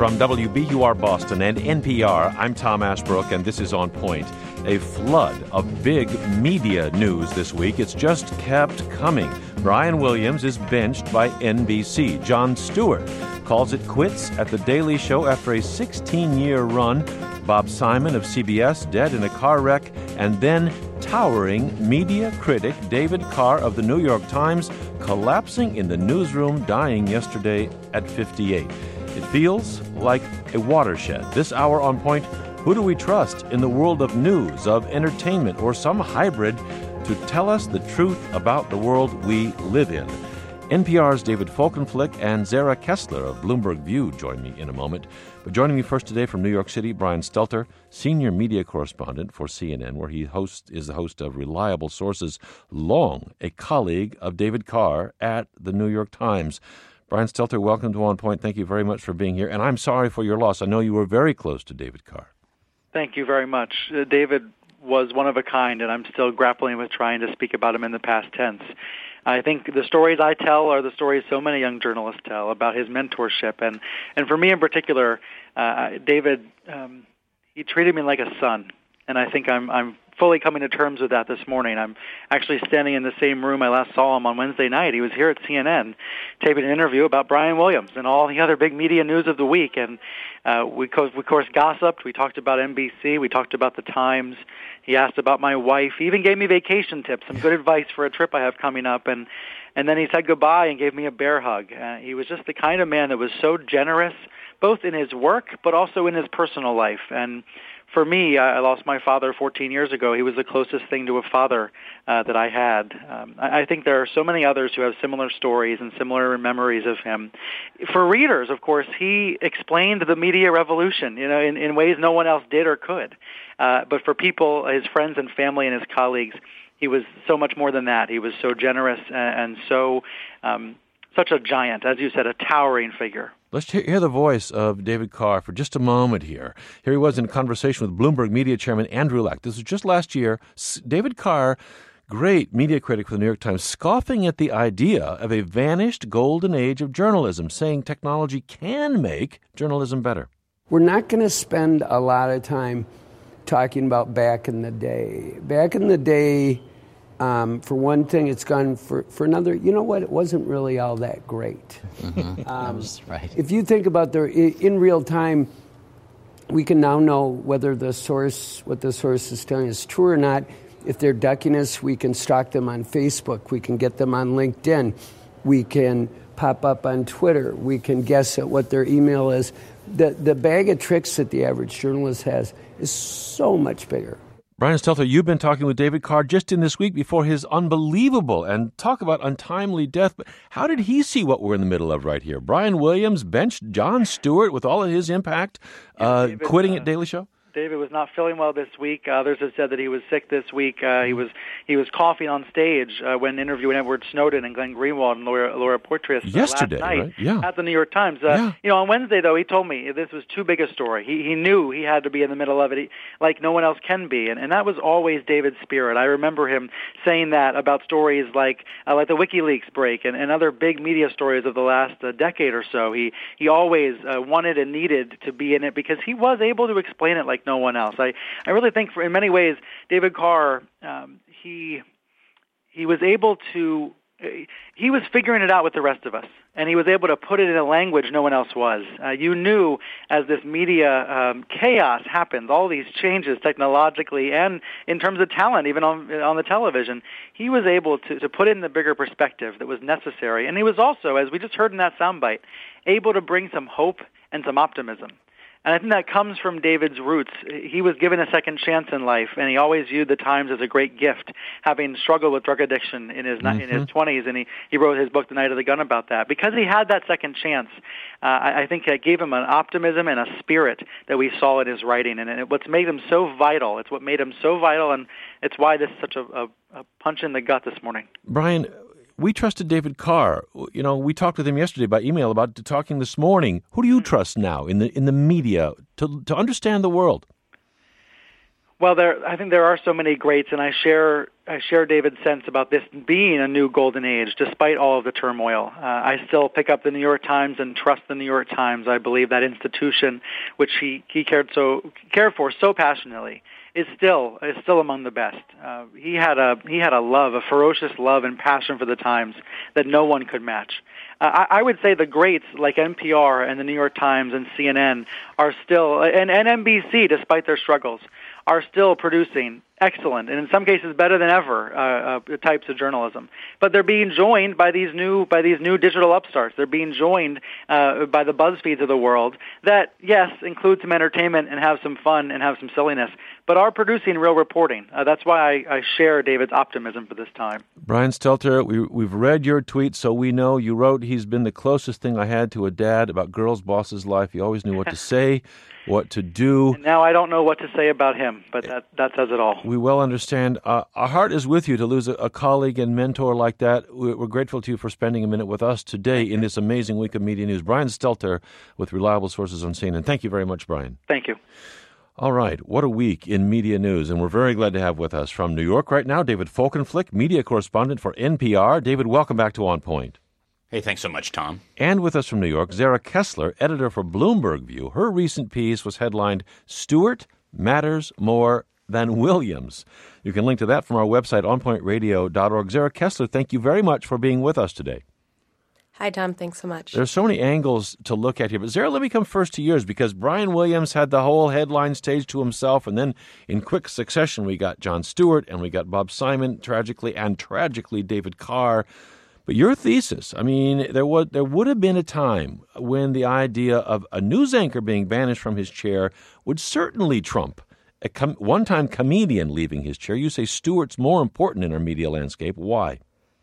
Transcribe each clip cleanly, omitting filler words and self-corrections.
From WBUR Boston and NPR, I'm Tom Ashbrook, and this is On Point. A flood of big media news this week. It's just kept coming. Brian Williams is benched by NBC. Jon Stewart calls it quits at The Daily Show after a 16-year run. Bob Simon of CBS dead in a car wreck. And then towering media critic David Carr of the New York Times collapsing in the newsroom, dying yesterday at 58. It feels like a watershed. This hour on Point, who do we trust in the world of news, of entertainment, or some hybrid to tell us the truth about the world we live in? NPR's David Folkenflik and Zara Kessler of Bloomberg View join me in a moment. But joining me first today from New York City, Brian Stelter, senior media correspondent for CNN, where he is the host of Reliable Sources, long a colleague of David Carr at the New York Times. Brian Stelter, welcome to On Point. Thank you very much for being here. And I'm sorry for your loss. I know you were very close to David Carr. Thank you very much. David was one of a kind, and I'm still grappling with trying to speak about him in the past tense. I think the stories I tell are the stories so many young journalists tell about his mentorship. And for me in particular, David, he treated me like a son. And I think I'm fully coming to terms with that this morning. I'm actually standing in the same room I last saw him on Wednesday night. He was here at CNN taping an interview about Brian Williams and all the other big media news of the week. And we, of course, gossiped. We talked about NBC. We talked about the Times. He asked about my wife. He even gave me vacation tips, some good advice for a trip I have coming up. And then he said goodbye and gave me a bear hug. He was just the kind of man that was so generous, both in his work but also in his personal life. And for me, I lost my father 14 years ago. He was the closest thing to a father that I had. I think there are so many others who have similar stories and similar memories of him. For readers, of course, he explained the media revolution, in ways no one else did or could. But for people, his friends and family and his colleagues, he was so much more than that. He was so generous and so such a giant, as you said, a towering figure. Let's hear the voice of David Carr for just a moment here. Here he was in a conversation with Bloomberg media chairman Andrew Lack. This was just last year. David Carr, great media critic for the New York Times, scoffing at the idea of a vanished golden age of journalism, saying technology can make journalism better. We're not going to spend a lot of time talking about back in the day. Back in the day, for one thing, it's gone for another. You know what? It wasn't really all that great. Mm-hmm. Right. If you think about in real time, we can now know whether what the source is telling us is true or not. If they're ducking us, we can stalk them on Facebook. We can get them on LinkedIn. We can pop up on Twitter. We can guess at what their email is. The bag of tricks that the average journalist has is so much bigger. Brian Stelter, you've been talking with David Carr just in this week before his unbelievable and talk about untimely death. But how did he see what we're in the middle of right here? Brian Williams benched Jon Stewart with all of his impact, quitting at Daily Show? David was not feeling well this week. Others have said that he was sick this week. He was coughing on stage when interviewing Edward Snowden and Glenn Greenwald and Laura Poitras yesterday, last night, right? Yeah. At the New York Times. On Wednesday, though, he told me this was too big a story. He knew he had to be in the middle of it, like no one else can be, and that was always David's spirit. I remember him saying that about stories like the WikiLeaks break and other big media stories of the last decade or so. He always wanted and needed to be in it because he was able to explain it like no one else. I really think, in many ways, David Carr, he was able to. He was figuring it out with the rest of us, and he was able to put it in a language no one else was. You knew as this media chaos happened, all these changes technologically and in terms of talent, even on the television, he was able to put it in the bigger perspective that was necessary. And he was also, as we just heard in that soundbite, able to bring some hope and some optimism. And I think that comes from David's roots. He was given a second chance in life, and he always viewed the Times as a great gift, having struggled with drug addiction in his 20s, and he wrote his book, The Night of the Gun, about that. Because he had that second chance, I think it gave him an optimism and a spirit that we saw in his writing, and what's made him so vital. It's what made him so vital, and it's why this is such a punch in the gut this morning. Brian, we trusted David Carr. We talked with him yesterday by email about talking this morning. Who do you trust now in the media to understand the world? Well, I think there are so many greats, and I share David's sense about this being a new golden age, despite all of the turmoil. I still pick up the New York Times and trust the New York Times. I believe that institution, which he cared for so passionately, is still among the best. He had a ferocious love and passion for the Times that no one could match. I would say the greats like NPR and the New York Times and CNN are still, and NBC, despite their struggles, are still producing excellent, and in some cases better than ever, types of journalism. But they're being joined by these new digital upstarts. They're being joined by the BuzzFeeds of the world that, yes, include some entertainment and have some fun and have some silliness, but are producing real reporting. That's why I share David's optimism for this time. Brian Stelter, we've read your tweet, so we know you wrote, he's been the closest thing I had to a dad about girls' boss's life. He always knew what to say, what to do. And now I don't know what to say about him, but that says it all. We well understand. Our heart is with you to lose a colleague and mentor like that. We're grateful to you for spending a minute with us today in this amazing week of media news. Brian Stelter with Reliable Sources on CNN. Thank you very much, Brian. Thank you. All right, what a week in media news, and we're very glad to have with us from New York right now, David Folkenflik, media correspondent for NPR. David, welcome back to On Point. Hey, thanks so much, Tom. And with us from New York, Zara Kessler, editor for Bloomberg View. Her recent piece was headlined, Stewart Matters More Than Williams. You can link to that from our website, onpointradio.org. Zara Kessler, thank you very much for being with us today. Hi, Tom. Thanks so much. There's so many angles to look at here. But Zara, let me come first to yours, because Brian Williams had the whole headline stage to himself, and then in quick succession we got Jon Stewart, and we got Bob Simon, tragically David Carr. But your thesis, I mean, there would have been a time when the idea of a news anchor being banished from his chair would certainly trump a one-time comedian leaving his chair. You say Stewart's more important in our media landscape. Why?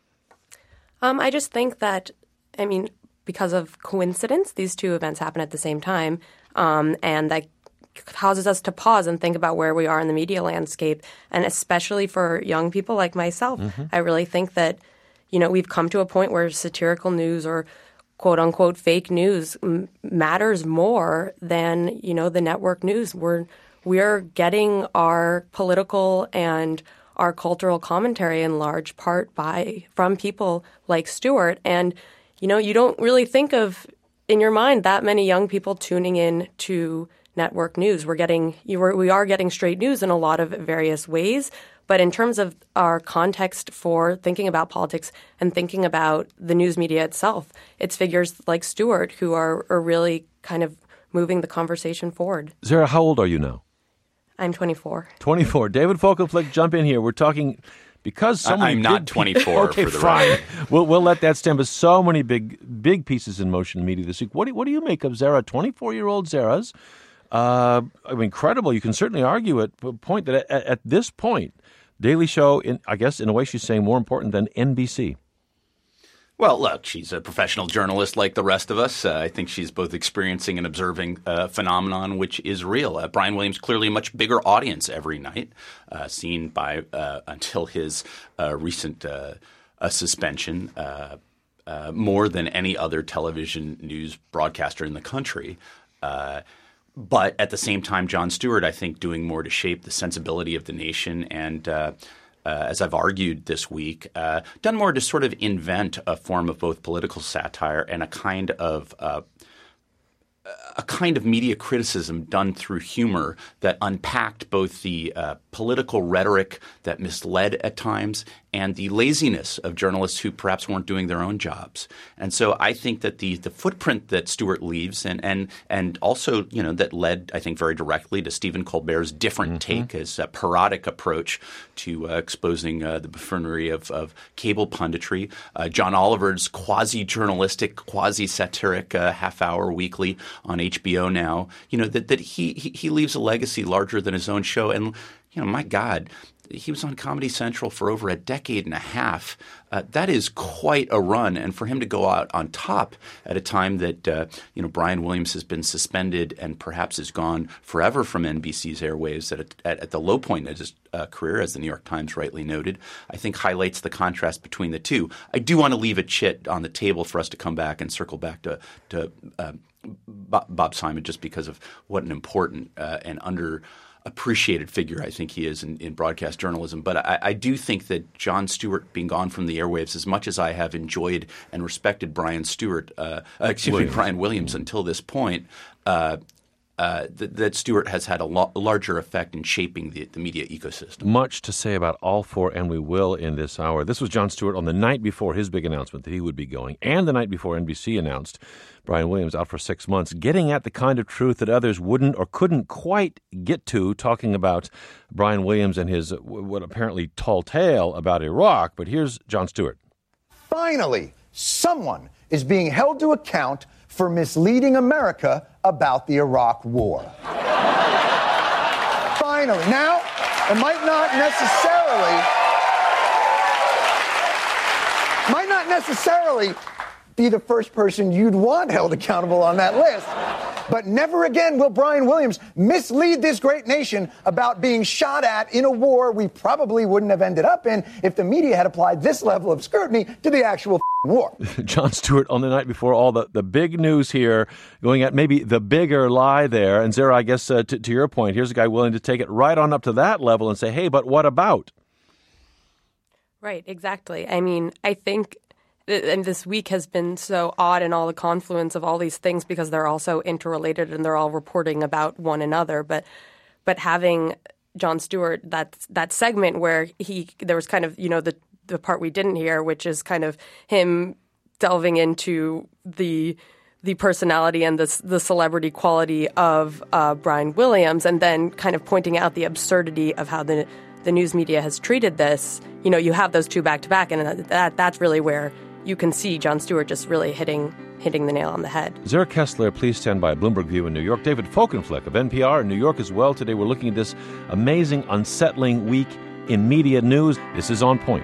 I just think that, because of coincidence, these two events happen at the same time, and that causes us to pause and think about where we are in the media landscape, and especially for young people like myself. Mm-hmm. I really think that, we've come to a point where satirical news or quote-unquote fake news matters more than, the network news. We're getting our political and our cultural commentary in large part from people like Stewart. And, you don't really think of, in your mind, that many young people tuning in to network news. We are getting straight news in a lot of various ways. But in terms of our context for thinking about politics and thinking about the news media itself, it's figures like Stewart who are really kind of moving the conversation forward. Zara, how old are you now? I'm 24. 24. David Folkenflik, jump in here. We're talking because so many I'm not 24 okay, for the fine. record. We'll let that stand. But so many big pieces in motion media this week. What do you make of Zara? 24-year-old Zara's incredible. You can certainly argue at a point that at this point, Daily Show, I guess in a way she's saying more important than NBC. Well, look, she's a professional journalist like the rest of us. I think she's both experiencing and observing a phenomenon which is real. Brian Williams, clearly a much bigger audience every night, seen by until his recent suspension, more than any other television news broadcaster in the country. But at the same time, Jon Stewart, I think, doing more to shape the sensibility of the nation and as I've argued this week, done more to sort of invent a form of both political satire and a kind of media criticism done through humor that unpacked both the political rhetoric that misled at times and the laziness of journalists who perhaps weren't doing their own jobs. And so I think that the footprint that Stewart leaves and also, that led, I think, very directly to Stephen Colbert's different take, his parodic approach to exposing the buffoonery of cable punditry, John Oliver's quasi-journalistic, quasi-satiric half-hour weekly on HBO now, that he leaves a legacy larger than his own show. And, my God, he was on Comedy Central for over a decade and a half. That is quite a run. And for him to go out on top at a time that, Brian Williams has been suspended and perhaps is gone forever from NBC's airwaves at the low point of his career, as the New York Times rightly noted, I think highlights the contrast between the two. I do want to leave a chit on the table for us to come back and circle back to Bob Simon, just because of what an important and appreciated figure I think he is in broadcast journalism. But I do think that Jon Stewart being gone from the airwaves, as much as I have enjoyed and respected Brian Williams until this point, that Stewart has had a larger effect in shaping the media ecosystem. Much to say about all four, and we will in this hour. This was Jon Stewart on the night before his big announcement that he would be going, and the night before NBC announced Brian Williams out for 6 months, getting at the kind of truth that others wouldn't or couldn't quite get to, talking about Brian Williams and his what apparently tall tale about Iraq. But here's Jon Stewart. Finally, someone is being held to account for misleading America about the Iraq War. Finally. Now, it might not necessarily be the first person you'd want held accountable on that list. But never again will Brian Williams mislead this great nation about being shot at in a war we probably wouldn't have ended up in if the media had applied this level of scrutiny to the actual war. Jon Stewart on the night before all the big news here, going at maybe the bigger lie there. And Zara, I guess to your point, here's a guy willing to take it right on up to that level and say, hey, but what about? Right, exactly. I mean, I think and this week has been so odd in all the confluence of all these things because they're all so interrelated and they're all reporting about one another. But having Jon Stewart, that segment where there was kind of, the part we didn't hear, which is kind of him delving into the personality and the celebrity quality of Brian Williams, and then kind of pointing out the absurdity of how the news media has treated this. You have those two back to back, and that's really where you can see Jon Stewart just really hitting the nail on the head. Zara Kessler, please stand by. Bloomberg View in New York. David Folkenflik of NPR in New York as well. Today we're looking at this amazing, unsettling week in media news. This is On Point.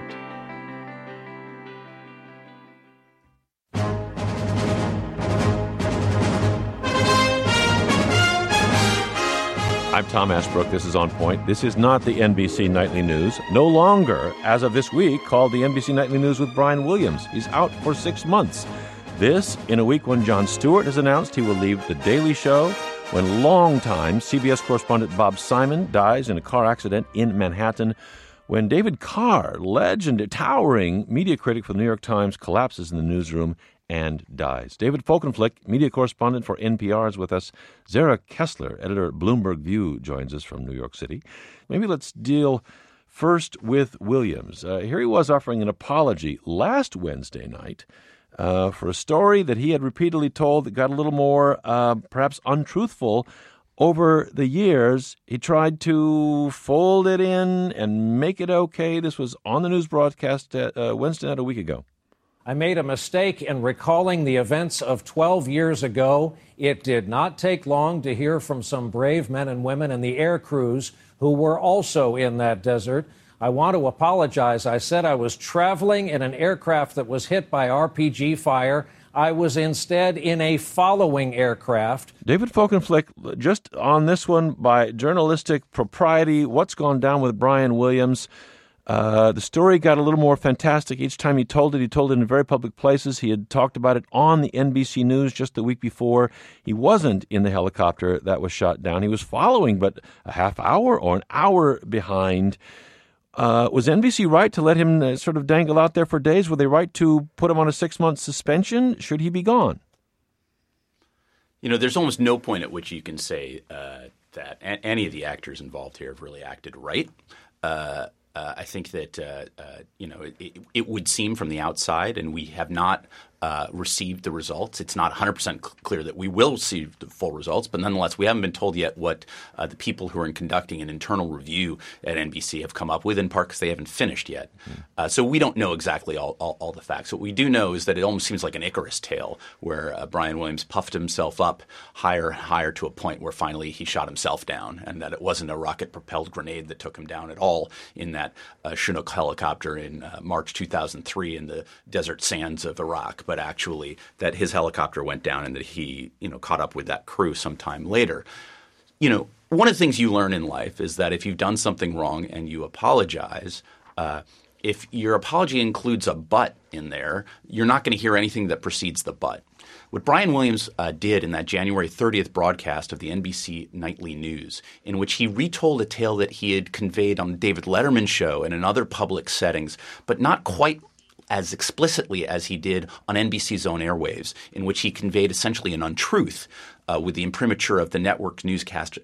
I'm Tom Ashbrook. This is On Point. This is not the NBC Nightly News. No longer, as of this week, called the NBC Nightly News with Brian Williams. He's out for 6 months. This, in a week when Jon Stewart has announced he will leave The Daily Show, when longtime CBS correspondent Bob Simon dies in a car accident in Manhattan, when David Carr, towering media critic for the New York Times, collapses in the newsroom and dies. David Folkenflik, media correspondent for NPR, is with us. Zara Kessler, editor at Bloomberg View, joins us from New York City. Maybe let's deal first with Williams. Here he was offering an apology last Wednesday night for a story that he had repeatedly told that got a little more perhaps untruthful over the years. He tried to fold it in and make it okay. This was on the news broadcast Wednesday night a week ago. I made a mistake in recalling the events of 12 years ago. It did not take long to hear from some brave men and women in the air crews who were also in that desert. I want to apologize. I said I was traveling in an aircraft that was hit by RPG fire. I was instead in a following aircraft. David Folkenflik, just on this one, by journalistic propriety, what's gone down with Brian Williams? The story got a little more fantastic each time he told it. He told it in very public places. He had talked about it on the NBC News just the week before. He wasn't in the helicopter that was shot down. He was following, but a half hour or an hour behind. Was NBC right to let him sort of dangle out there for days? Were they right to put him on a 6-month suspension? Should he be gone? There's almost no point at which you can say that any of the actors involved here have really acted right. I think that, it would seem from the outside, and we have not received the results. It's not 100% clear that we will see the full results, but nonetheless, we haven't been told yet what the people who are conducting an internal review at NBC have come up with, in part because they haven't finished yet. So we don't know exactly all the facts. What we do know is that it almost seems like an Icarus tale where Brian Williams puffed himself up higher and higher to a point where finally he shot himself down, and that it wasn't a rocket-propelled grenade that took him down at all in that Chinook helicopter in March 2003 in the desert sands of Iraq, but actually that his helicopter went down and that he, caught up with that crew sometime later. One of the things you learn in life is that if you've done something wrong and you apologize, if your apology includes a but in there, you're not going to hear anything that precedes the but. What Brian Williams did in that January 30th broadcast of the NBC Nightly News, in which he retold a tale that he had conveyed on the David Letterman show and in other public settings, but not quite as explicitly as he did on NBC's own airwaves, in which he conveyed essentially an untruth with the imprimatur of the network newscast,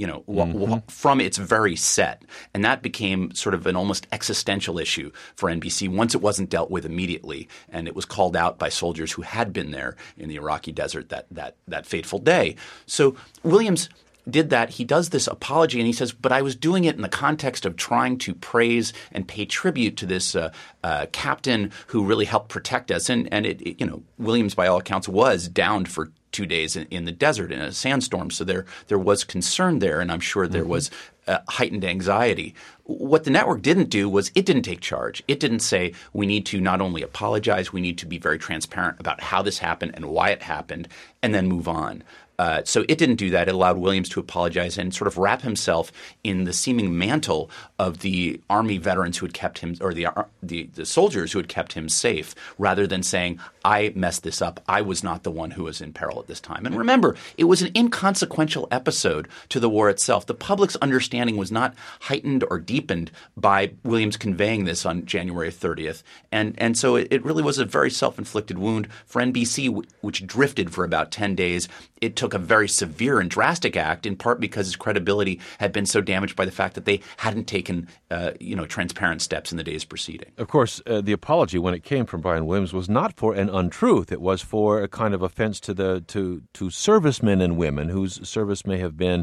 from its very set. And that became sort of an almost existential issue for NBC once it wasn't dealt with immediately. And it was called out by soldiers who had been there in the Iraqi desert that fateful day. So Williams did that. He does this apology and he says, but I was doing it in the context of trying to praise and pay tribute to this captain who really helped protect us. And Williams, by all accounts, was downed for 2 days in the desert in a sandstorm. So there was concern there, and I'm sure there was heightened anxiety. What the network didn't do was it didn't take charge. It didn't say we need to not only apologize, we need to be very transparent about how this happened and why it happened, and then move on. So it didn't do that. It allowed Williams to apologize and sort of wrap himself in the seeming mantle of the Army veterans who had kept him, or the soldiers who had kept him safe, rather than saying, I messed this up. I was not the one who was in peril at this time. And remember, it was an inconsequential episode to the war itself. The public's understanding was not heightened or deepened by Williams conveying this on January 30th. And so it really was a very self-inflicted wound for NBC, which drifted for about 10 days. It took a very severe and drastic act, in part because his credibility had been so damaged by the fact that they hadn't taken, transparent steps in the days preceding. Of course, the apology, when it came from Brian Williams, was not for an untruth. It was for a kind of offense to servicemen and women whose service may have been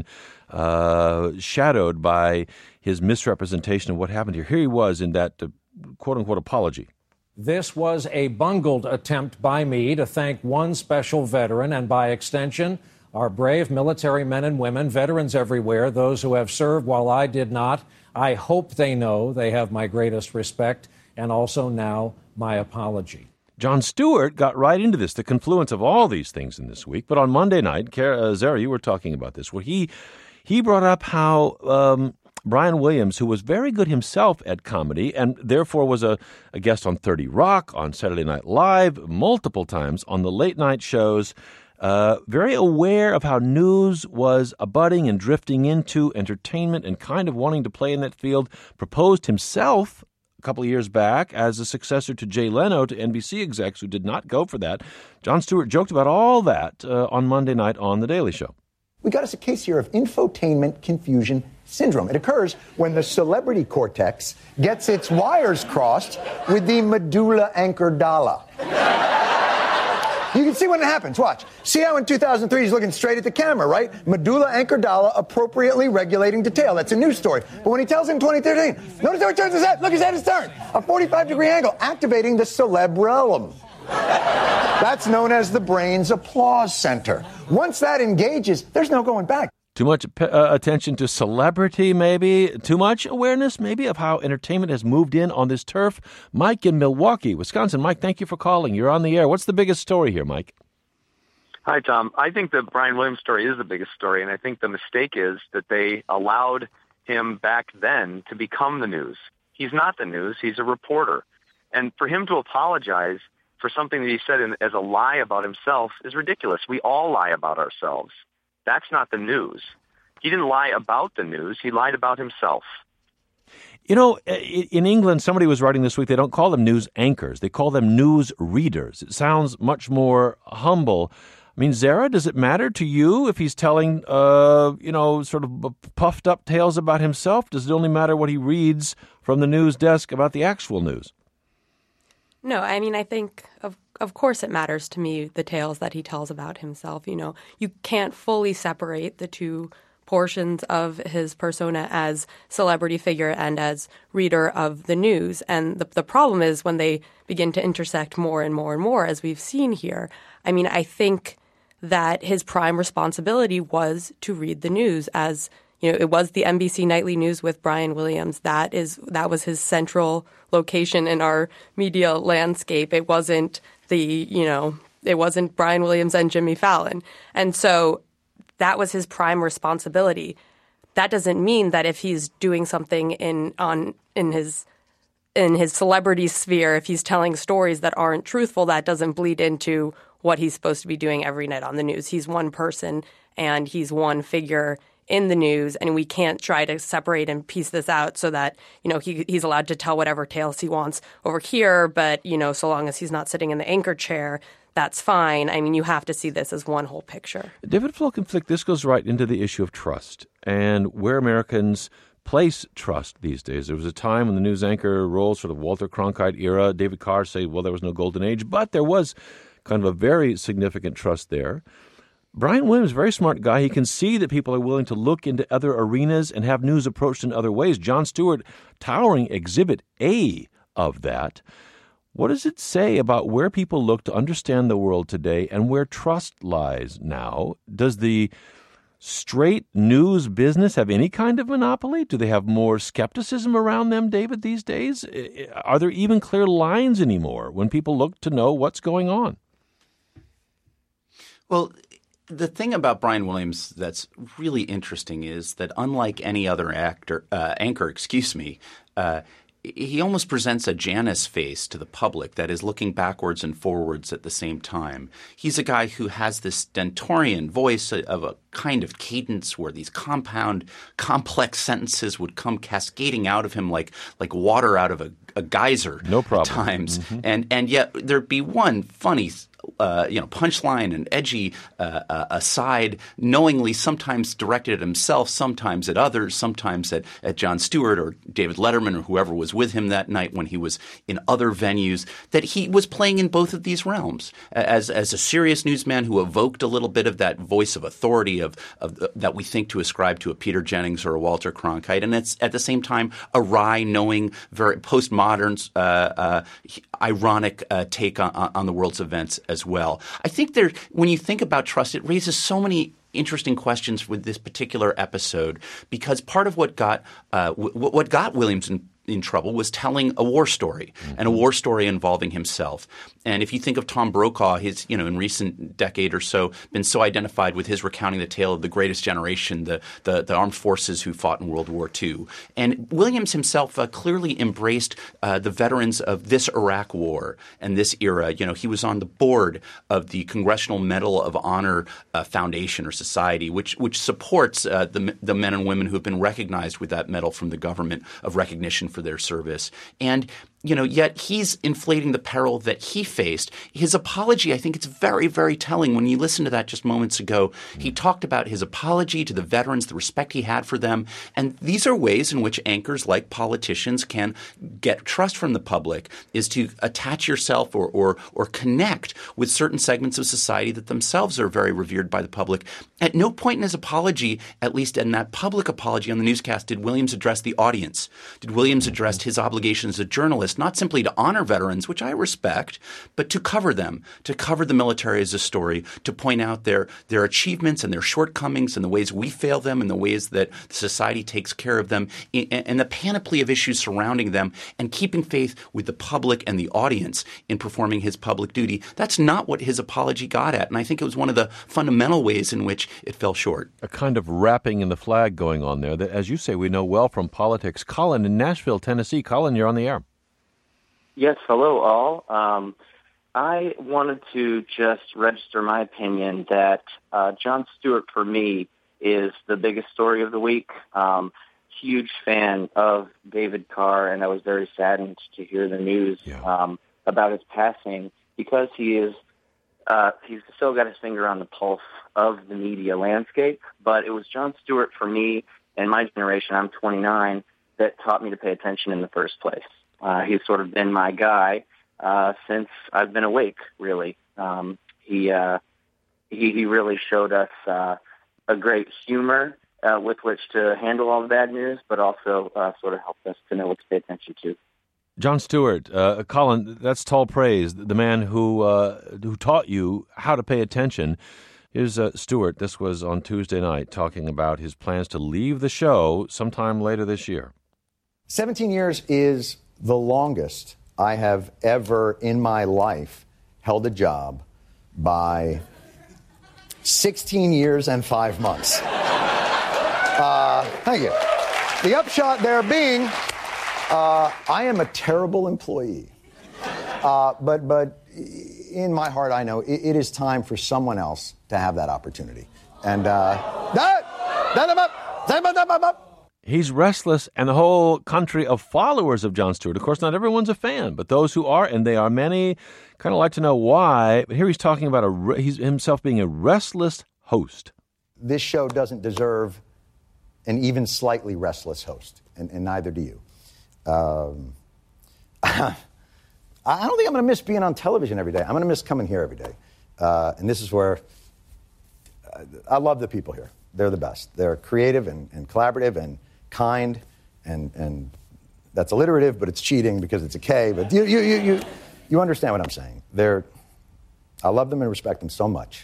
shadowed by his misrepresentation of what happened here. Here he was in that quote-unquote apology. This was a bungled attempt by me to thank one special veteran and, by extension, our brave military men and women, veterans everywhere, those who have served while I did not. I hope they know they have my greatest respect, and also now my apology. Jon Stewart got right into this, the confluence of all these things in this week. But on Monday night, Zara, you were talking about this, where he brought up how Brian Williams, who was very good himself at comedy and therefore was a guest on 30 Rock, on Saturday Night Live, multiple times on the late night shows, very aware of how news was abutting and drifting into entertainment and kind of wanting to play in that field, proposed himself a couple of years back as a successor to Jay Leno to NBC execs who did not go for that. Jon Stewart joked about all that on Monday night on The Daily Show. We got us a case here of infotainment confusion syndrome. It occurs when the celebrity cortex gets its wires crossed with the medulla oblongata. You can see when it happens. Watch. See how in 2003 he's looking straight at the camera, right? Medulla oblongata appropriately regulating detail. That's a news story. But when he tells him 2013, notice how he turns his head. Look, his head is turned. A 45-degree angle, activating the cerebellum. That's known as the brain's applause center. Once that engages, there's no going back. Too much attention to celebrity, maybe? Too much awareness, maybe, of how entertainment has moved in on this turf? Mike in Milwaukee, Wisconsin. Mike, thank you for calling. You're on the air. What's the biggest story here, Mike? Hi, Tom. I think the Brian Williams story is the biggest story, and I think the mistake is that they allowed him back then to become the news. He's not the news. He's a reporter. And for him to apologize for something that he said as a lie about himself is ridiculous. We all lie about ourselves. That's not the news. He didn't lie about the news. He lied about himself. You know, in England, somebody was writing this week, they don't call them news anchors. They call them news readers. It sounds much more humble. I mean, Zara, does it matter to you if he's telling, sort of puffed up tales about himself? Does it only matter what he reads from the news desk about the actual news? No, I mean, I think, of course it matters to me, the tales that he tells about himself. You know, you can't fully separate the two portions of his persona as celebrity figure and as reader of the news. And the problem is when they begin to intersect more and more and more, as we've seen here. I mean, I think that his prime responsibility was to read the news as, you know, it was the NBC Nightly News with Brian Williams. That was his central location in our media landscape. It wasn't it wasn't Brian Williams and Jimmy Fallon. And so that was his prime responsibility. That doesn't mean that if he's doing something in his celebrity sphere, if he's telling stories that aren't truthful, that doesn't bleed into what he's supposed to be doing every night on the news. He's one person and he's one figure in the news, and we can't try to separate and piece this out so that, he's allowed to tell whatever tales he wants over here, but, so long as he's not sitting in the anchor chair, that's fine. I mean, you have to see this as one whole picture. David Folkenflik, this goes right into the issue of trust and where Americans place trust these days. There was a time when the news anchor role, sort of Walter Cronkite era, David Carr say, well, there was no golden age, but there was kind of a very significant trust there. Brian Williams, very smart guy. He can see that people are willing to look into other arenas and have news approached in other ways. Jon Stewart, towering exhibit A of that. What does it say about where people look to understand the world today and where trust lies now? Does the straight news business have any kind of monopoly? Do they have more skepticism around them, David, these days? Are there even clear lines anymore when people look to know what's going on? Well, the thing about Brian Williams that's really interesting is that unlike any other anchor, he almost presents a Janus face to the public that is looking backwards and forwards at the same time. He's a guy who has this stentorian voice of a kind of cadence where these compound, complex sentences would come cascading out of him like water out of a geyser. No problem. At times. Mm-hmm. And yet there'd be one funny punchline and edgy aside, knowingly sometimes directed at himself, sometimes at others, sometimes at Jon Stewart or David Letterman or whoever was with him that night when he was in other venues, that he was playing in both of these realms as a serious newsman who evoked a little bit of that voice of authority of that we think to ascribe to a Peter Jennings or a Walter Cronkite, and it's at the same time a wry, knowing, very postmodern, ironic take on the world's events as well. I think when you think about trust, it raises so many interesting questions with this particular episode, because part of what got Williams in trouble was telling a war story, and a war story involving himself. And if you think of Tom Brokaw, his in recent decade or so been so identified with his recounting the tale of the greatest generation, the armed forces who fought in World War II. And Williams himself clearly embraced the veterans of this Iraq War and this era. He was on the board of the Congressional Medal of Honor Foundation or Society, which supports the men and women who have been recognized with that medal from the government of recognition for their service. And yet he's inflating the peril that he faced. His apology, I think it's very, very telling. When you listen to that just moments ago, he talked about his apology to the veterans, the respect he had for them. And these are ways in which anchors, like politicians, can get trust from the public, is to attach yourself or connect with certain segments of society that themselves are very revered by the public. At no point in his apology, at least in that public apology on the newscast, did Williams address the audience. Did Williams address his obligation as a journalist, not simply to honor veterans, which I respect, but to cover them, to cover the military as a story, to point out their achievements and their shortcomings and the ways we fail them and the ways that society takes care of them and the panoply of issues surrounding them, and keeping faith with the public and the audience in performing his public duty. That's not what his apology got at, and I think it was one of the fundamental ways in which it fell short. A kind of wrapping in the flag going on there that, as you say, we know well from politics. Colin in Nashville, Tennessee. Colin, you're on the air. Yes, hello all. I wanted to just register my opinion that Jon Stewart, for me, is the biggest story of the week. Huge fan of David Carr, and I was very saddened to hear the news about his passing, because he's still got his finger on the pulse of the media landscape. But it was Jon Stewart, for me and my generation, I'm 29, that taught me to pay attention in the first place. He's sort of been my guy since I've been awake, really. He really showed us a great humor with which to handle all the bad news, but also sort of helped us to know what to pay attention to. Jon Stewart, Colin, that's tall praise. The man who taught you how to pay attention. Here's Stewart. This was on Tuesday night, talking about his plans to leave the show sometime later this year. 17 years is the longest I have ever in my life held a job by 16 years and 5 months. Thank you. The upshot there being, I am a terrible employee. But in my heart, I know it is time for someone else to have that opportunity. And he's restless, and the whole country of followers of Jon Stewart. Of course, not everyone's a fan, but those who are, and they are many, kind of like to know why. But here he's talking about he's himself being a restless host. This show doesn't deserve an even slightly restless host, and neither do you. I don't think I'm going to miss being on television every day. I'm going to miss coming here every day. And this is where I love the people here. They're the best. They're creative and collaborative and kind, and that's alliterative, but it's cheating because it's a K. But you understand what I'm saying. I love them and respect them so much.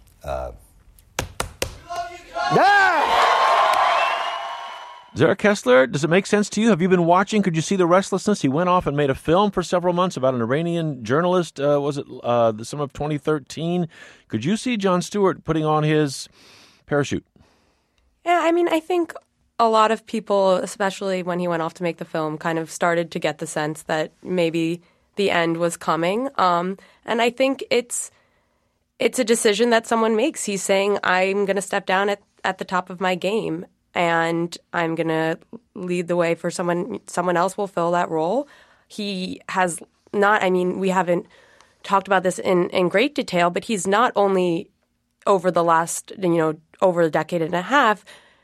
Zara Kessler, does it make sense to you? Have you been watching? Could you see the restlessness? He went off and made a film for several months about an Iranian journalist. Was it the summer of 2013? Could you see Jon Stewart putting on his parachute? Yeah, I mean, I think a lot of people, especially when he went off to make the film, kind of started to get the sense that maybe the end was coming. And I think it's a decision that someone makes. He's saying, I'm going to step down at the top of my game, and I'm going to lead the way for someone else will fill that role. He has not, I mean, we haven't talked about this in great detail, but he's not only over the last, over a decade and a half,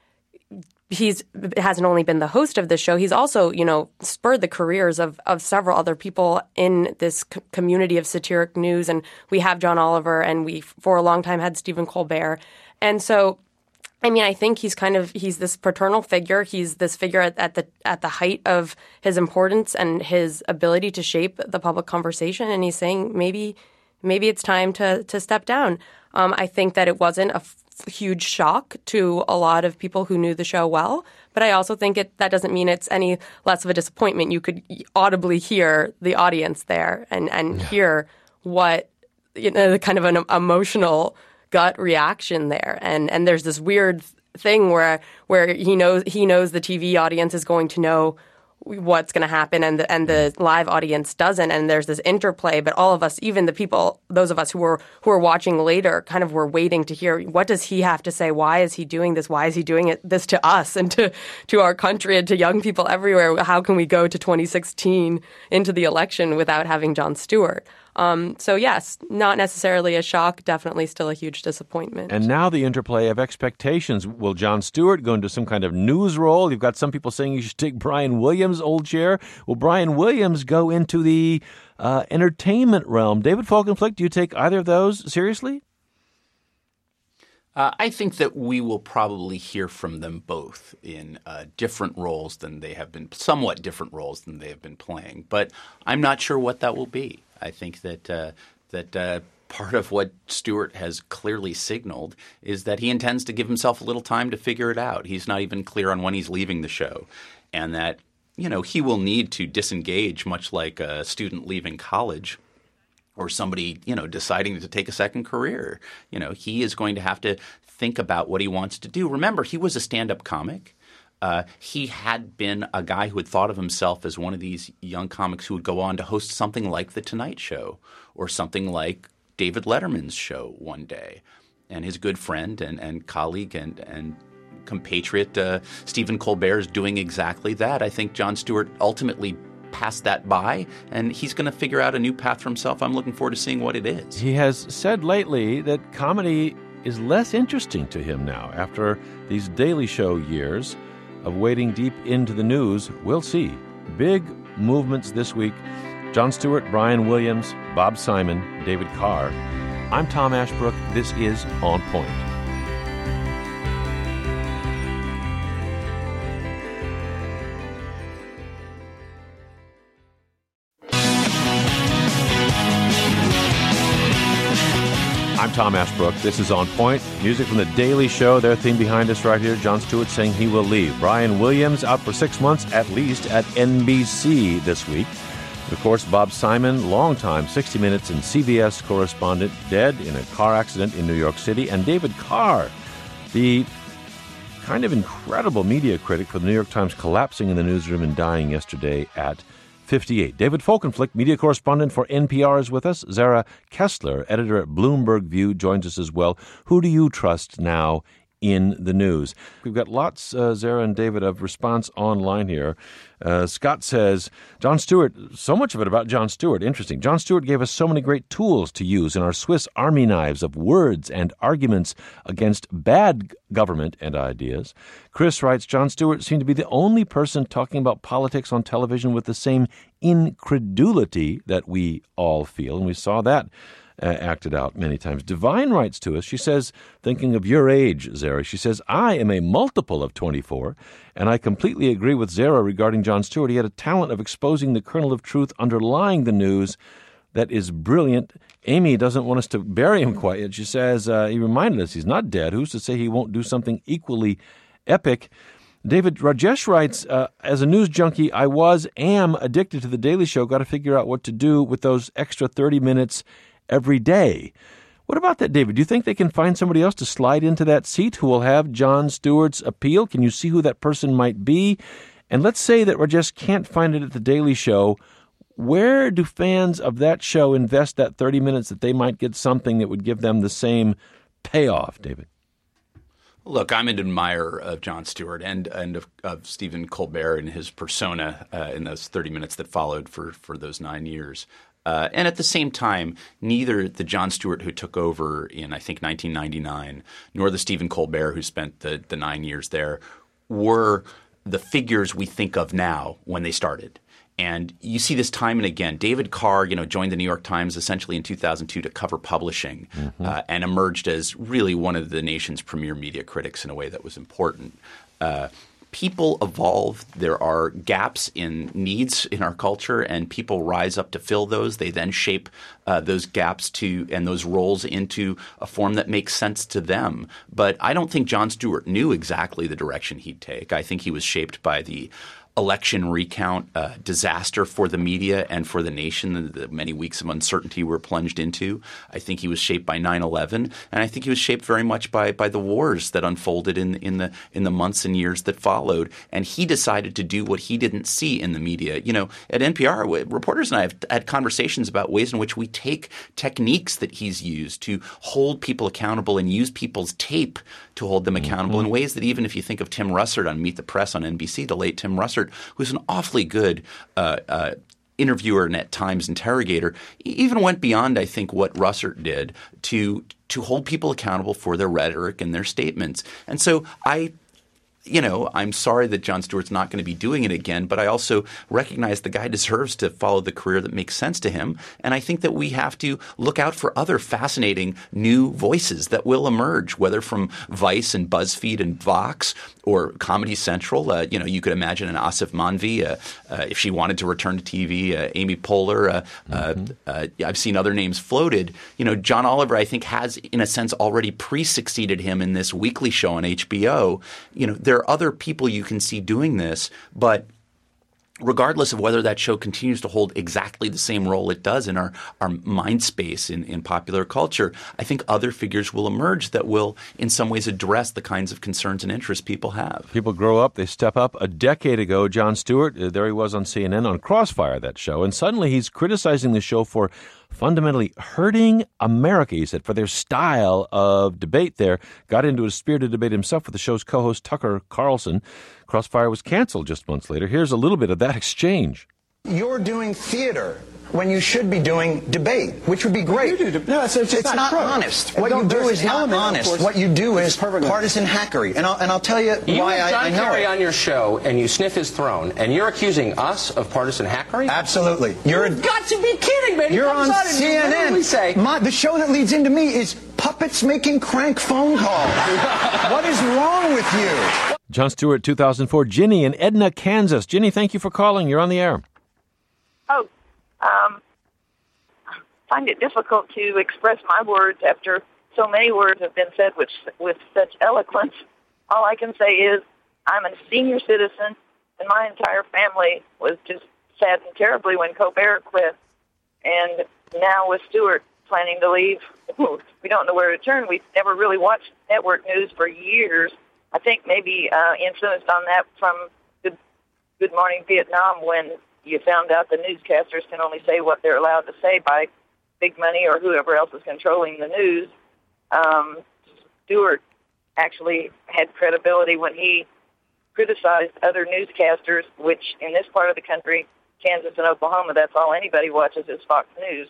hasn't only been the host of the show, he's also, spurred the careers of several other people in this community of satiric news. And we have John Oliver, and we, for a long time, had Stephen Colbert. And so, I mean, I think he's this paternal figure. He's this figure at the height of his importance and his ability to shape the public conversation. And he's saying maybe it's time to step down. I think that it wasn't a huge shock to a lot of people who knew the show well, but I also think that doesn't mean it's any less of a disappointment. You could audibly hear the audience there and hear what, the kind of an emotional gut reaction there. And there's this weird thing where he knows the TV audience is going to know what's going to happen and the live audience doesn't, and there's this interplay. But all of us, even the people, those of us who are watching later, kind of were waiting to hear, what does he have to say? Why is he doing this? Why is he doing this to us and to our country and to young people everywhere? How can we go to 2016 into the election without having Jon Stewart? So yes, not necessarily a shock, definitely still a huge disappointment. And now the interplay of expectations. Will Jon Stewart go into some kind of news role? You've got some people saying you should take Brian Williams' old chair. Will Brian Williams go into the entertainment realm? David Folkenflik, do you take either of those seriously? I think that we will probably hear from them both in different roles than they have been, somewhat different roles than they have been playing. But I'm not sure what that will be. I think that part of what Stewart has clearly signaled is that he intends to give himself a little time to figure it out. He's not even clear on when he's leaving the show, and that he will need to disengage, much like a student leaving college or somebody deciding to take a second career. He is going to have to think about what he wants to do. Remember, he was a stand-up comic. He had been a guy who had thought of himself as one of these young comics who would go on to host something like The Tonight Show or something like David Letterman's show one day. And his good friend and colleague and compatriot Stephen Colbert is doing exactly that. I think Jon Stewart ultimately passed that by, and he's going to figure out a new path for himself. I'm looking forward to seeing what it is. He has said lately that comedy is less interesting to him now after these Daily Show years of wading deep into the news. We'll see. Big movements this week. Jon Stewart, Brian Williams, Bob Simon, David Carr. I'm Tom Ashbrook. This is On Point. I'm Tom Ashbrook. This is On Point. Music from The Daily Show. Their theme behind us right here. Jon Stewart saying he will leave. Brian Williams out for 6 months at least at NBC this week. And of course, Bob Simon, longtime 60 Minutes and CBS correspondent, dead in a car accident in New York City. And David Carr, the kind of incredible media critic for the New York Times, collapsing in the newsroom and dying yesterday at 58. David Folkenflik, media correspondent for NPR, is with us. Zara Kessler, editor at Bloomberg View, joins us as well. Who do you trust now in the news? We've got lots, Zara and David, of response online here. Scott says, Jon Stewart, so much of it about Jon Stewart. Interesting. Jon Stewart gave us so many great tools to use in our Swiss Army knives of words and arguments against bad government and ideas. Chris writes, Jon Stewart seemed to be the only person talking about politics on television with the same incredulity that we all feel, and we saw that acted out many times. Divine writes to us. She says, thinking of your age, Zara, she says, I am a multiple of 24, and I completely agree with Zara regarding Jon Stewart. He had a talent of exposing the kernel of truth underlying the news that is brilliant. Amy doesn't want us to bury him quite yet. She says, he reminded us he's not dead. Who's to say he won't do something equally epic? David Rajesh writes, as a news junkie, I am addicted to The Daily Show. Got to figure out what to do with those extra 30 minutes every day. What about that, David? Do you think they can find somebody else to slide into that seat who will have Jon Stewart's appeal? Can you see who that person might be? And let's say that Rajesh can't find it at The Daily Show. Where do fans of that show invest that 30 minutes that they might get something that would give them the same payoff, David? Look, I'm an admirer of Jon Stewart and of Stephen Colbert and his persona in those 30 minutes that followed for those 9 years. And at the same time, neither the Jon Stewart who took over in, I think, 1999, nor the Stephen Colbert who spent the 9 years there were the figures we think of now when they started. And you see this time and again. David Carr, joined the New York Times essentially in 2002 to cover publishing and emerged as really one of the nation's premier media critics in a way that was important. People evolve. There are gaps in needs in our culture, and people rise up to fill those. They then shape those gaps and those roles into a form that makes sense to them. But I don't think Jon Stewart knew exactly the direction he'd take. I think he was shaped by the election recount disaster for the media and for the nation, the many weeks of uncertainty we're plunged into. I think he was shaped by 9/11, and I think he was shaped very much by the wars that unfolded in the months and years that followed. And he decided to do what he didn't see in the media. At NPR, reporters and I have had conversations about ways in which we take techniques that he's used to hold people accountable and use people's tape to hold them accountable in ways that even if you think of Tim Russert on Meet the Press on NBC, the late Tim Russert, who's an awfully good interviewer and at times interrogator, even went beyond, I think, what Russert did to hold people accountable for their rhetoric and their statements. And so I'm sorry that Jon Stewart's not going to be doing it again, but I also recognize the guy deserves to follow the career that makes sense to him. And I think that we have to look out for other fascinating new voices that will emerge, whether from Vice and BuzzFeed and Vox or Comedy Central. You could imagine an Asif Manvi if she wanted to return to TV, Amy Poehler. I've seen other names floated. John Oliver, I think, has, in a sense, already pre-succeeded him in this weekly show on HBO. There are other people you can see doing this, but regardless of whether that show continues to hold exactly the same role it does in our mind space in popular culture, I think other figures will emerge that will in some ways address the kinds of concerns and interests people have. People grow up, they step up. A decade ago, Jon Stewart, there he was on CNN on Crossfire, that show, and suddenly he's criticizing the show for fundamentally hurting America, he said, for their style of debate there. Got into a spirited debate himself with the show's co-host Tucker Carlson. Crossfire was canceled just months later. Here's a little bit of that exchange. You're doing theater when you should be doing debate, which would be great. No, it's not honest. What you do is not honest. What you do is partisan hackery. And I'll tell you why I know it. You have John Kerry on your show, and you sniff his throne, and you're accusing us of partisan hackery? Absolutely. You've got to be kidding, man. You're on CNN. The show that leads into me is puppets making crank phone calls. What is wrong with you? Jon Stewart, 2004. Ginny in Edna, Kansas. Ginny, thank you for calling. You're on the air. I find it difficult to express my words after so many words have been said with such eloquence. All I can say is I'm a senior citizen, and my entire family was just saddened terribly when Colbert quit. And now with Stewart planning to leave, we don't know where to turn. We've never really watched network news for years. I think maybe influenced on that from Good Morning Vietnam when you found out the newscasters can only say what they're allowed to say by big money or whoever else is controlling the news. Stewart actually had credibility when he criticized other newscasters, which in this part of the country, Kansas and Oklahoma, that's all anybody watches is Fox News.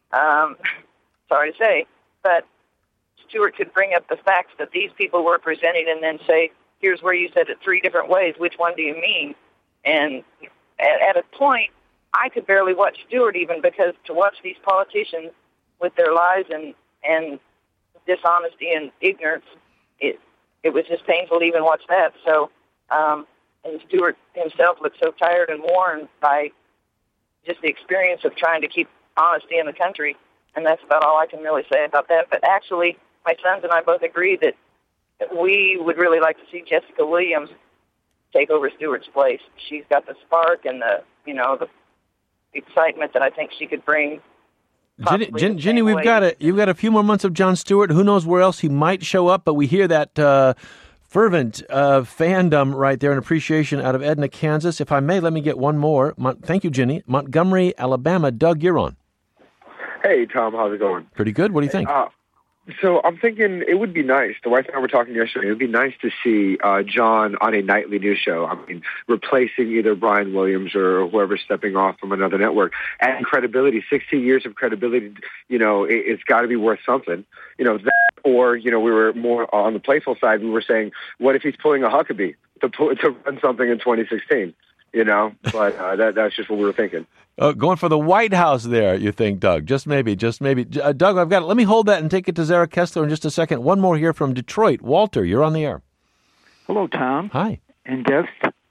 Sorry to say. But Stewart could bring up the facts that these people were presenting and then say, here's where you said it 3 different ways. Which one do you mean? And at a point, I could barely watch Stewart even, because to watch these politicians with their lies and dishonesty and ignorance, it was just painful to even watch that. So, and Stewart himself looked so tired and worn by just the experience of trying to keep honesty in the country. And that's about all I can really say about that. But actually, my sons and I both agree that we would really like to see Jessica Williams take over Stewart's place. She's got the spark and the excitement that I think she could bring. Ginny, you've got a few more months of Jon Stewart. Who knows where else he might show up? But we hear that fervent fandom right there and appreciation out of Edna, Kansas. If I may, let me get one more. Thank you, Ginny. Montgomery, Alabama. Doug, you're on. Hey, Tom. How's it going? Pretty good. What do you think? So I'm thinking it would be nice. The wife and I were talking yesterday. It would be nice to see John on a nightly news show. I mean, replacing either Brian Williams or whoever's stepping off from another network. Adding credibility, 16 years of credibility, it's got to be worth something. That, or, we were more on the playful side. We were saying, what if he's pulling a Huckabee to run something in 2016? But that's just what we were thinking. Going for the White House there, you think, Doug? Just maybe. Doug, I've got it. Let me hold that and take it to Zara Kessler in just a second. One more here from Detroit. Walter, you're on the air. Hello, Tom. Hi. And guests.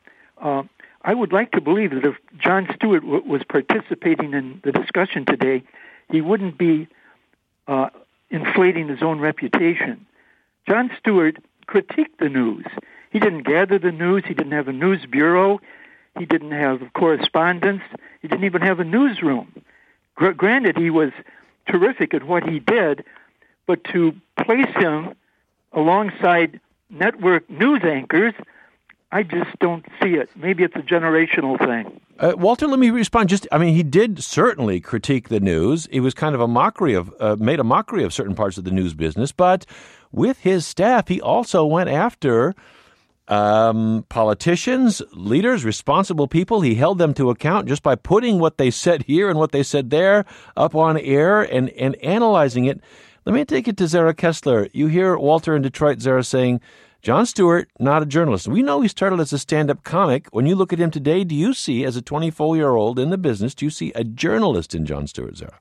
I would like to believe that if Jon Stewart was participating in the discussion today, he wouldn't be inflating his own reputation. Jon Stewart critiqued the news. He didn't gather the news. He didn't have a news bureau. He didn't have correspondence. He didn't even have a newsroom. Granted, he was terrific at what he did, but to place him alongside network news anchors, I just don't see it. Maybe it's a generational thing. Walter, let me respond. He did certainly critique the news. He was kind of made a mockery of certain parts of the news business, but with his staff, he also went after politicians, leaders, responsible people. He held them to account just by putting what they said here and what they said there up on air and analyzing it. Let me take it to Zara Kessler. You hear Walter in Detroit, Zara, saying, Jon Stewart, not a journalist. We know he started as a stand-up comic. When you look at him today, do you see, as a 24-year-old in the business, do you see a journalist in Jon Stewart, Zara?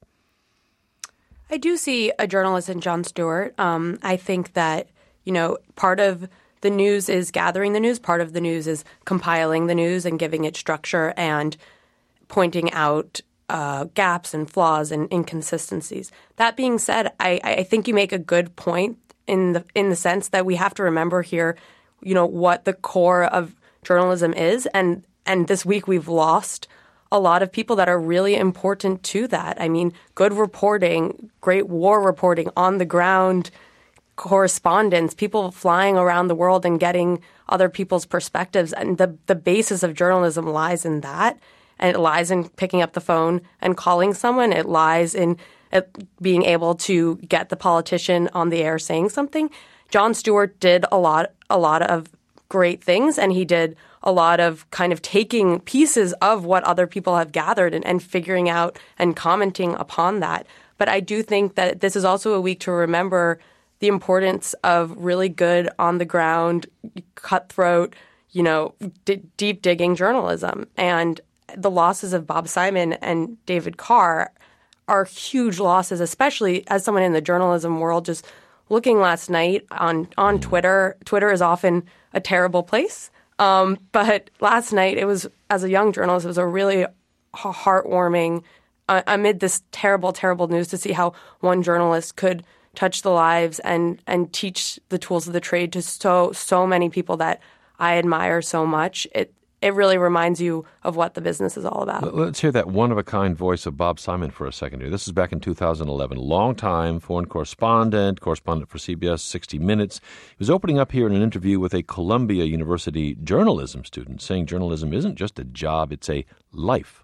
I do see a journalist in Jon Stewart. I think that, part of the news is gathering the news. Part of the news is compiling the news and giving it structure and pointing out gaps and flaws and inconsistencies. That being said, I think you make a good point in the sense that we have to remember here, what the core of journalism is. And this week we've lost a lot of people that are really important to that. I mean, good reporting, great war reporting, on the ground correspondence, people flying around the world and getting other people's perspectives. And the basis of journalism lies in that. And it lies in picking up the phone and calling someone. It lies in being able to get the politician on the air saying something. Jon Stewart did a lot of great things, and he did a lot of kind of taking pieces of what other people have gathered and figuring out and commenting upon that. But I do think that this is also a week to remember the importance of really good, on-the-ground, cutthroat, deep digging journalism. And the losses of Bob Simon and David Carr are huge losses, especially as someone in the journalism world. Just looking last night on Twitter, Twitter is often a terrible place. But last night, it was, as a young journalist, it was a really heartwarming, amid this terrible, terrible news, to see how one journalist could touch the lives and teach the tools of the trade to so many people that I admire so much. It really reminds you of what the business is all about. Let's hear that one-of-a-kind voice of Bob Simon for a second here. This is back in 2011. Long-time foreign correspondent for CBS 60 Minutes. He was opening up here in an interview with a Columbia University journalism student, saying journalism isn't just a job, it's a life.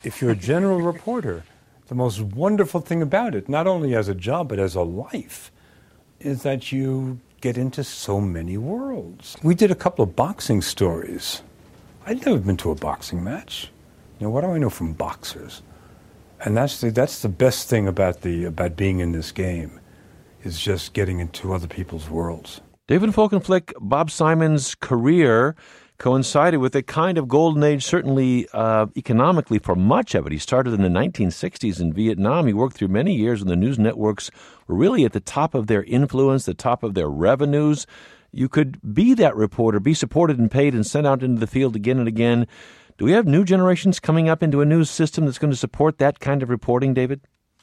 If you're a general reporter, the most wonderful thing about it, not only as a job but as a life, is that you get into so many worlds. We did a couple of boxing stories. I'd never been to a boxing match. What do I know from boxers? And that's the best thing about being in this game, is just getting into other people's worlds. David Folkenflik, Bob Simon's career coincided with a kind of golden age, certainly economically for much of it. He started in the 1960s in Vietnam. He worked through many years when the news networks were really at the top of their influence, the top of their revenues. You could be that reporter, be supported and paid and sent out into the field again and again. Do we have new generations coming up into a news system that's going to support that kind of reporting, David?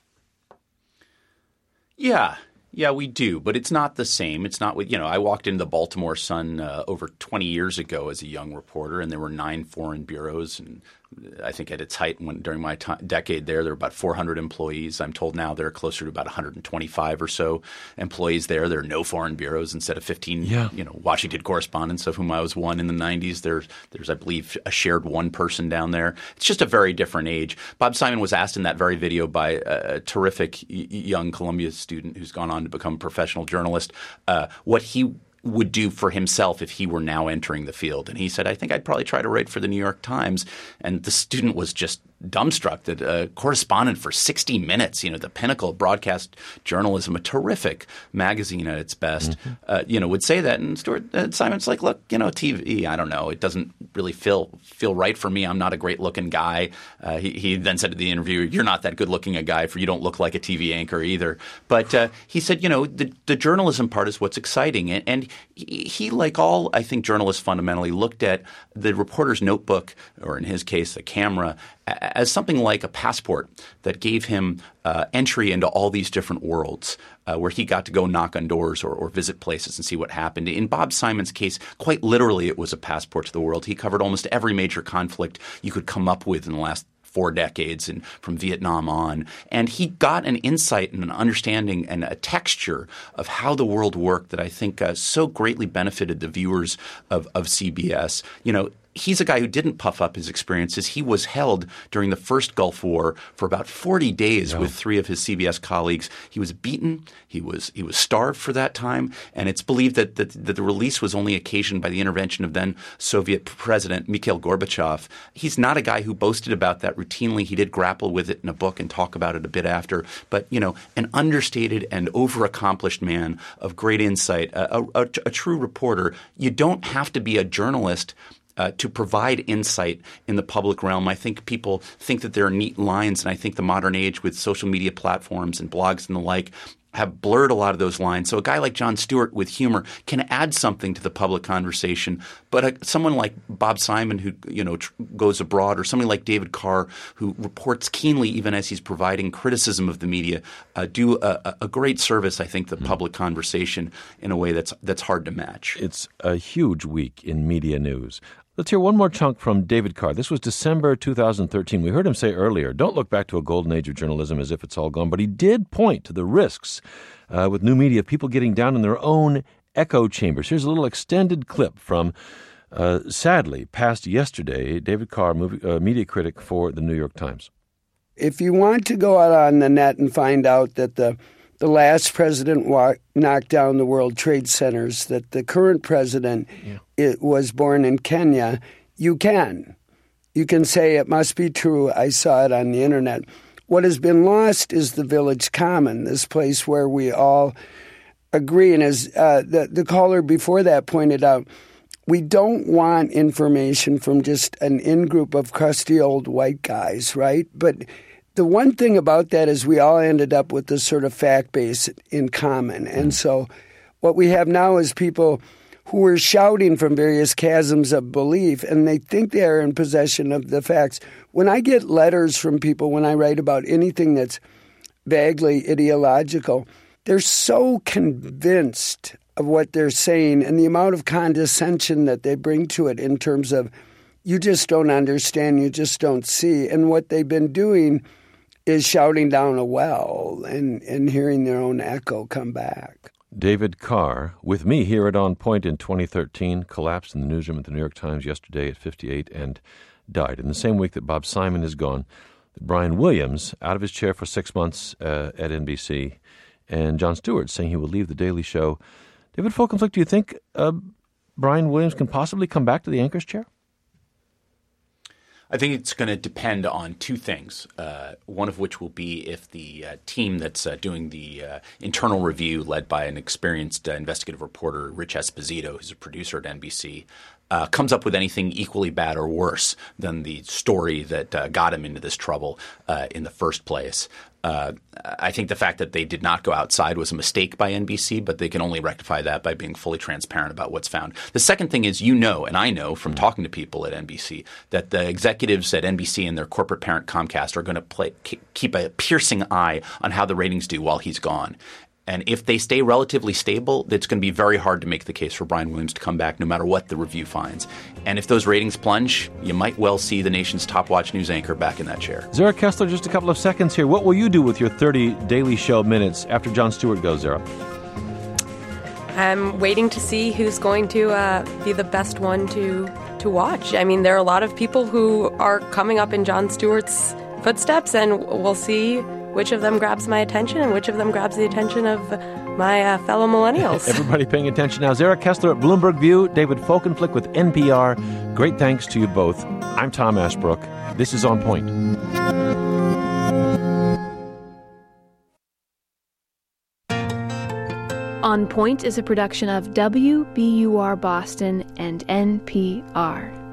Yeah, we do, but it's not the same. It's not with, I walked into the Baltimore Sun over 20 years ago as a young reporter, and there were 9 foreign bureaus, and I think at its height during my decade there were about 400 employees. I'm told now there are closer to about 125 or so employees there. There are no foreign bureaus instead of 15, Washington correspondents, of whom I was one in the 90s. There's, I believe, a shared one person down there. It's just a very different age. Bob Simon was asked in that very video by a terrific young Columbia student who's gone on to become a professional journalist what he would do for himself if he were now entering the field. And he said, I think I'd probably try to write for the New York Times. And the student was just dumbstruck that a correspondent for 60 Minutes, the pinnacle of broadcast journalism, a terrific magazine at its best, would say that. And Simon's like, look, TV, I don't know. It doesn't really feel right for me. I'm not a great looking guy. He then said to the interviewer, you're not that good looking a guy, for you don't look like a TV anchor either. But he said, the journalism part is what's exciting. And he, like all, I think, journalists fundamentally, looked at the reporter's notebook, or in his case, the camera, as something like a passport that gave him entry into all these different worlds where he got to go knock on doors or visit places and see what happened. In Bob Simon's case, quite literally, it was a passport to the world. He covered almost every major conflict you could come up with in the last 4 decades, and from Vietnam on. And he got an insight and an understanding and a texture of how the world worked that I think so greatly benefited the viewers of CBS. He's a guy who didn't puff up his experiences. He was held during the first Gulf War for about 40 days with 3 of his CBS colleagues. He was beaten. He was starved for that time. And it's believed that the release was only occasioned by the intervention of then Soviet President Mikhail Gorbachev. He's not a guy who boasted about that routinely. He did grapple with it in a book and talk about it a bit after. But, an understated and overaccomplished man of great insight, a true reporter. You don't have to be a journalist to provide insight in the public realm. I think people think that there are neat lines, and I think the modern age with social media platforms and blogs and the like have blurred a lot of those lines. So a guy like Jon Stewart with humor can add something to the public conversation. But someone like Bob Simon who goes abroad, or somebody like David Carr who reports keenly even as he's providing criticism of the media, do a great service, I think, the public conversation in a way that's hard to match. It's a huge week in media news. Let's hear one more chunk from David Carr. This was December 2013. We heard him say earlier, don't look back to a golden age of journalism as if it's all gone. But he did point to the risks with new media, people getting down in their own echo chambers. Here's a little extended clip from, sadly, passed yesterday, David Carr, media critic for the New York Times. If you want to go out on the net and find out that the last president knocked down the World Trade Centers, that the current president was born in Kenya, you can. You can say it must be true. I saw it on the internet. What has been lost is the village common, this place where we all agree. And as the caller before that pointed out, we don't want information from just an in-group of crusty old white guys, right? But the one thing about that is we all ended up with this sort of fact base in common. And so what we have now is people who are shouting from various chasms of belief, and they think they are in possession of the facts. When I get letters from people, when I write about anything that's vaguely ideological, they're so convinced of what they're saying and the amount of condescension that they bring to it in terms of you just don't understand, you just don't see. And what they've been doing is shouting down a well and hearing their own echo come back. David Carr, with me here at On Point in 2013, collapsed in the newsroom at the New York Times yesterday at 58, and died. In the same week that Bob Simon is gone, Brian Williams, out of his chair for 6 months at NBC, and Jon Stewart saying he will leave The Daily Show. David Folkenflik, do you think Brian Williams can possibly come back to the anchor's chair? I think it's going to depend on two things, one of which will be if the team that's doing the internal review, led by an experienced investigative reporter, Rich Esposito, who's a producer at NBC, comes up with anything equally bad or worse than the story that got him into this trouble in the first place. I think the fact that they did not go outside was a mistake by NBC, but they can only rectify that by being fully transparent about what's found. The second thing is, and I know from talking to people at NBC, that the executives at NBC and their corporate parent Comcast are going to keep a piercing eye on how the ratings do while he's gone. And if they stay relatively stable, it's going to be very hard to make the case for Brian Williams to come back no matter what the review finds. And if those ratings plunge, you might well see the nation's top watch news anchor back in that chair. Zara Kessler, just a couple of seconds here. What will you do with your 30 Daily Show minutes after Jon Stewart goes, Zara? I'm waiting to see who's going to be the best one to watch. I mean, there are a lot of people who are coming up in Jon Stewart's footsteps, and we'll see which of them grabs my attention and which of them grabs the attention of my fellow millennials. Everybody paying attention now. Zara Kessler at Bloomberg View, David Folkenflik with NPR. Great thanks to you both. I'm Tom Ashbrook. This is On Point. On Point is a production of WBUR Boston and NPR.